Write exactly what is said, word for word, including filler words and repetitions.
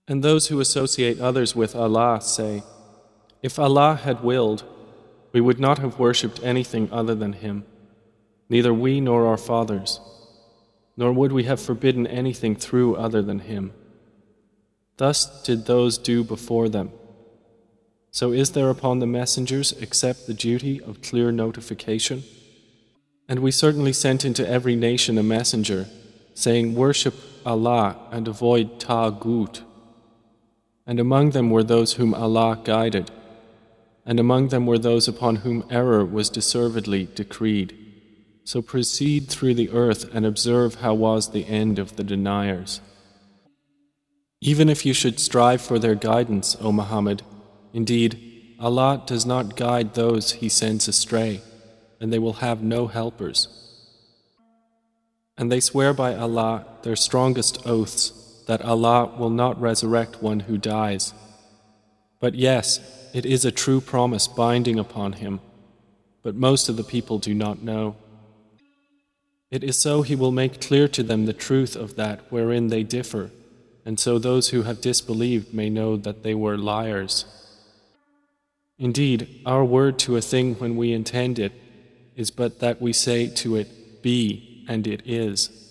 And those who associate others with Allah say, if Allah had willed, we would not have worshipped anything other than Him, neither we nor our fathers, nor would we have forbidden anything through other than Him. Thus did those do before them. So is there upon the messengers except the duty of clear notification? And we certainly sent into every nation a messenger, saying, worship Allah and avoid Taghut. And among them were those whom Allah guided, and among them were those upon whom error was deservedly decreed. So proceed through the earth and observe how was the end of the deniers. Even if you should strive for their guidance, O Muhammad, indeed, Allah does not guide those He sends astray, and they will have no helpers. And they swear by Allah their strongest oaths that Allah will not resurrect one who dies. But yes, it is a true promise binding upon him, but most of the people do not know. It is so He will make clear to them the truth of that wherein they differ, and so those who have disbelieved may know that they were liars. Indeed, our word to a thing when we intend it is but that we say to it, be, and it is.